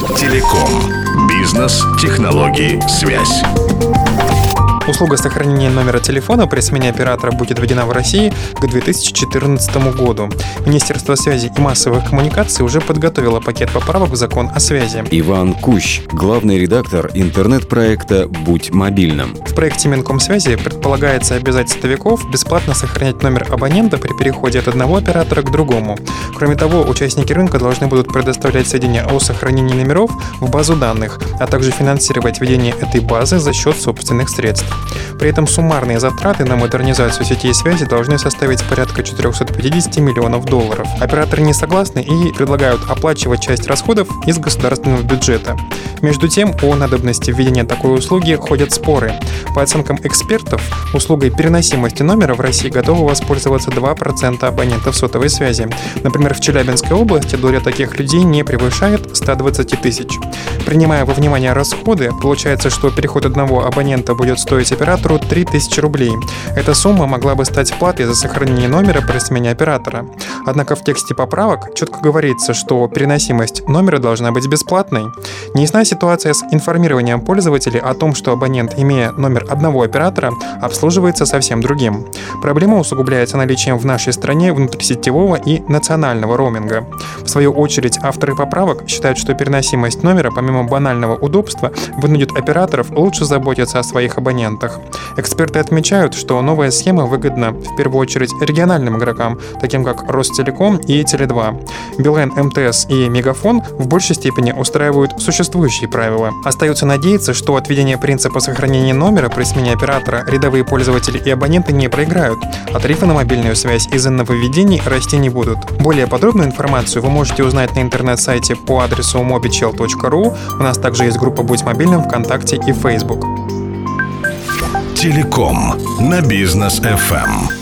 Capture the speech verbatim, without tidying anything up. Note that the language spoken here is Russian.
Телеком. Бизнес, технологии, связь. Услуга сохранения номера телефона при смене оператора будет введена в России к две тысячи четырнадцатому году. Министерство связи и массовых коммуникаций уже подготовило пакет поправок в закон о связи. Иван Кущ, главный редактор интернет-проекта «Будь мобильным». В проекте Минкомсвязи предполагается обязать сотовиков бесплатно сохранять номер абонента при переходе от одного оператора к другому. Кроме того, участники рынка должны будут предоставлять сведения о сохранении номеров в базу данных, а также финансировать ведение этой базы за счет собственных средств. При этом суммарные затраты на модернизацию сетей связи должны составить порядка четыреста пятьдесят миллионов долларов. Операторы не согласны и предлагают оплачивать часть расходов из государственного бюджета. Между тем, о надобности введения такой услуги ходят споры. По оценкам экспертов, услугой переносимости номера в России готовы воспользоваться два процента абонентов сотовой связи. Например, в Челябинской области доля таких людей не превышает ста двадцати тысяч. Принимая во внимание расходы, получается, что переход одного абонента будет стоить оператору три тысячи рублей. Эта сумма могла бы стать платой за сохранение номера при смене оператора. Однако в тексте поправок четко говорится, что переносимость номера должна быть бесплатной. Неясна ситуация с информированием пользователей о том, что абонент, имея номер одного оператора, обслуживается совсем другим. Проблема усугубляется наличием в нашей стране внутрисетевого и национального роуминга. В свою очередь, авторы поправок считают, что переносимость номера, помимо банального удобства, вынудит операторов лучше заботиться о своих абонентах. Эксперты отмечают, что новая схема выгодна в первую очередь региональным игрокам, таким как Ростелеком и Теле два. Билайн, эм тэ эс и Мегафон в большей степени устраивают существующие правила. Остается надеяться, что от введения принципа сохранения номера при смене оператора рядовые пользователи и абоненты не проиграют, а тарифы на мобильную связь из-за нововведений расти не будут. Более подробную информацию вы можете узнать на интернет-сайте по адресу mobichel точка ру. У нас также есть группа «Будь мобильным» ВКонтакте и Facebook. Телеком на Бизнес эф эм.